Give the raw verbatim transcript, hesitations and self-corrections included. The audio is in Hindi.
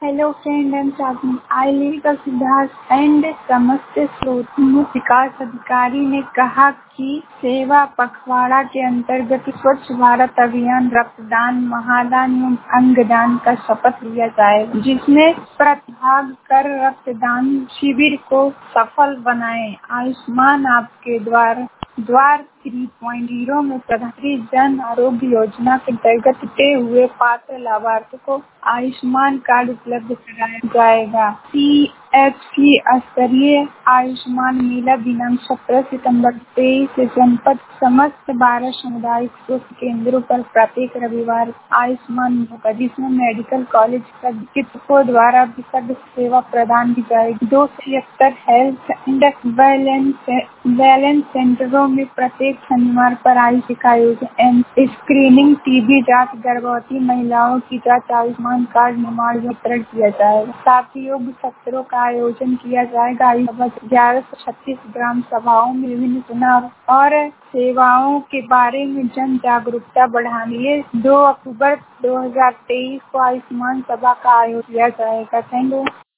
Hello friend and Chatting. I lyric Siddharth and समस्त स्रोत मुख्य विकास अधिकारी ने कहा कि सेवा पखवाड़ा के अंतर्गत स्वच्छ भारत अभियान रक्तदान, महादान एवं अंगदान का शपथ लिया जाएगा, जिसमें प्रतिभाग कर रक्तदान शिविर को सफल बनाएं। आयुष्मान आपके द्वार द्वार तीन पॉइंट ज़ीरो में प्रधानमंत्री जन आरोग्य योजना के अंतर्गत जुटे हुए पात्र लाभार्थियों को आयुष्मान कार्ड उपलब्ध कराया जाएगा। सी एच सी स्तरीय आयुष्मान मेला दिनांक सत्रह सितंबर तेईस से जनपद समस्त बारह सामुदायिक स्वास्थ्य केंद्रों पर प्रत्येक रविवार आयुष्मान होगा, जिसमें मेडिकल कॉलेज चिकित्सकों द्वारा विशद सेवा प्रदान की जाएगी। दो सौ छिहत्तर हेल्थ एंड वेलनेस सेंटरों में प्रत्येक शनिवार पर आयुष का आयोजन, स्क्रीनिंग, टीबी जांच, गर्भवती महिलाओं की जांच, आयुष्मान कार्ड निर्माण वितरण किया जाएगा। साथ ही योग सत्रों का आयोजन किया जाएगा। ग्यारह सौ छत्तीस ग्राम सभाओं में विभिन्न चुनाव और सेवाओं के बारे में जन जागरूकता बढ़ाने के लिए दो अक्टूबर दो हज़ार तेईस को आयुष्मान सभा का आयोजन किया जाएगा। Thank you.